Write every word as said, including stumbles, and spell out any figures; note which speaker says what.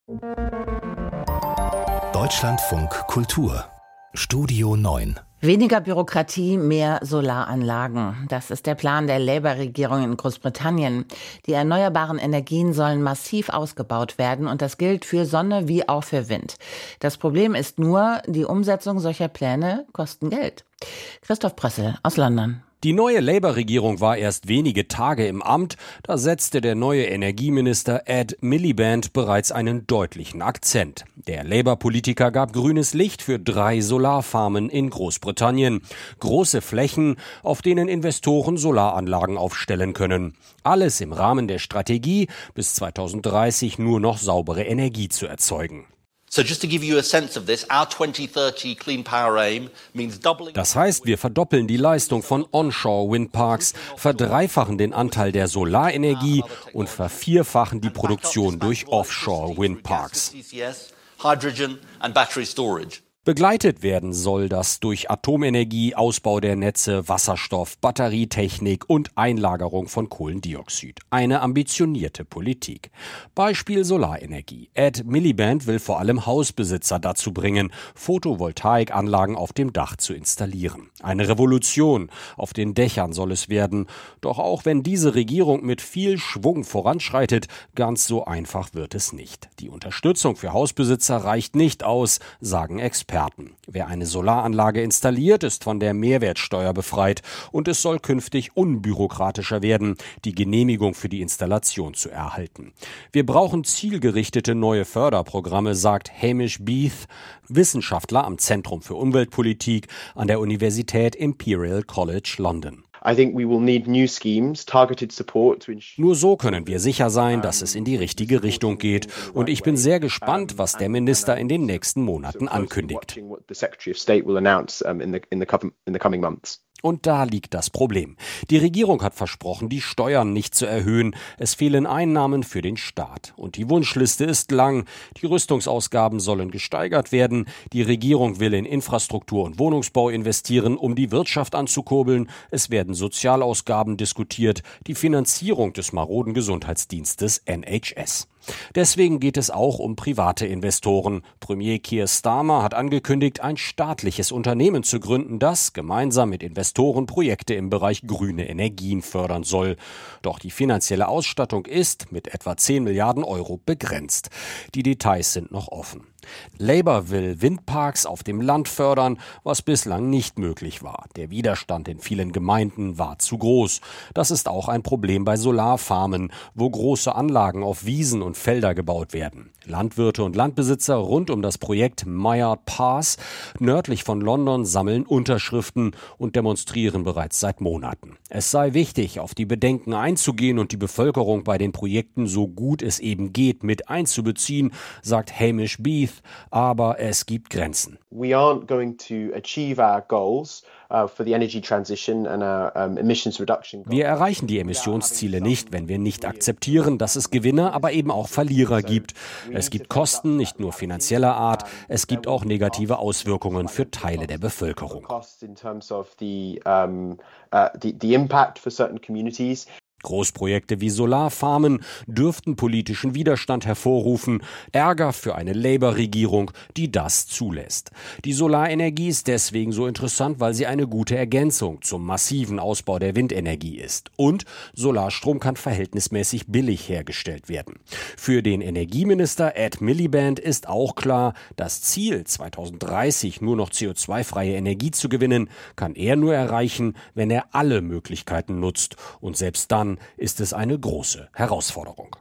Speaker 1: Deutschlandfunk Kultur Studio neun.
Speaker 2: Weniger Bürokratie, mehr Solaranlagen. Das ist der Plan der Labour-Regierung in Großbritannien. Die erneuerbaren Energien sollen massiv ausgebaut werden und das gilt für Sonne wie auch für Wind. Das Problem ist nur, die Umsetzung solcher Pläne kosten Geld. Christoph Brössel aus London.
Speaker 3: Die neue Labour-Regierung war erst wenige Tage im Amt, da setzte der neue Energieminister Ed Miliband bereits einen deutlichen Akzent. Der Labour-Politiker gab grünes Licht für drei Solarfarmen in Großbritannien. Große Flächen, auf denen Investoren Solaranlagen aufstellen können. Alles im Rahmen der Strategie, bis zweitausenddreißig nur noch saubere Energie zu erzeugen. Das heißt, wir verdoppeln die Leistung von Onshore-Windparks, verdreifachen den Anteil der Solarenergie und vervierfachen die Produktion durch Offshore-Windparks. Begleitet werden soll das durch Atomenergie, Ausbau der Netze, Wasserstoff, Batterietechnik und Einlagerung von Kohlendioxid. Eine ambitionierte Politik. Beispiel Solarenergie. Ed Miliband will vor allem Hausbesitzer dazu bringen, Photovoltaikanlagen auf dem Dach zu installieren. Eine Revolution. Auf den Dächern soll es werden. Doch auch wenn diese Regierung mit viel Schwung voranschreitet, ganz so einfach wird es nicht. Die Unterstützung für Hausbesitzer reicht nicht aus, sagen Experten. Wer eine Solaranlage installiert, ist von der Mehrwertsteuer befreit und es soll künftig unbürokratischer werden, die Genehmigung für die Installation zu erhalten. Wir brauchen zielgerichtete neue Förderprogramme, sagt Hamish Beath, Wissenschaftler am Zentrum für Umweltpolitik an der Universität Imperial College London. Nur so können wir sicher sein, dass es in die richtige Richtung geht. Und ich bin sehr gespannt, was der Minister in den nächsten Monaten ankündigt. Und da liegt das Problem. Die Regierung hat versprochen, die Steuern nicht zu erhöhen. Es fehlen Einnahmen für den Staat. Und die Wunschliste ist lang. Die Rüstungsausgaben sollen gesteigert werden. Die Regierung will in Infrastruktur und Wohnungsbau investieren, um die Wirtschaft anzukurbeln. Es werden Sozialausgaben diskutiert. Die Finanzierung des maroden Gesundheitsdienstes N H S. Deswegen geht es auch um private Investoren. Premier Keir Starmer hat angekündigt, ein staatliches Unternehmen zu gründen, das gemeinsam mit Investoren Projekte im Bereich grüne Energien fördern soll. Doch die finanzielle Ausstattung ist mit etwa zehn Milliarden Euro begrenzt. Die Details sind noch offen. Labour will Windparks auf dem Land fördern, was bislang nicht möglich war. Der Widerstand in vielen Gemeinden war zu groß. Das ist auch ein Problem bei Solarfarmen, wo große Anlagen auf Wiesen und Felder gebaut werden. Landwirte und Landbesitzer rund um das Projekt Myart Pass nördlich von London sammeln Unterschriften und demonstrieren bereits seit Monaten. Es sei wichtig, auf die Bedenken einzugehen und die Bevölkerung bei den Projekten so gut es eben geht mit einzubeziehen, sagt Hamish Beath. Aber es gibt Grenzen.
Speaker 4: We aren't going to achieve our goals uh, for the energy transition and our um, emissions reduction goals.
Speaker 3: Wir erreichen die Emissionsziele nicht, wenn wir nicht akzeptieren, dass es Gewinner, aber eben auch Verlierer gibt. Es gibt Kosten, nicht nur finanzieller Art, es gibt auch negative Auswirkungen für Teile der Bevölkerung. Großprojekte wie Solarfarmen dürften politischen Widerstand hervorrufen, Ärger für eine Labour-Regierung, die das zulässt. Die Solarenergie ist deswegen so interessant, weil sie eine gute Ergänzung zum massiven Ausbau der Windenergie ist. Und Solarstrom kann verhältnismäßig billig hergestellt werden. Für den Energieminister Ed Miliband ist auch klar, das Ziel, zweitausenddreißig nur noch C O zwei freie Energie zu gewinnen, kann er nur erreichen, wenn er alle Möglichkeiten nutzt. Und selbst dann ist es eine große Herausforderung.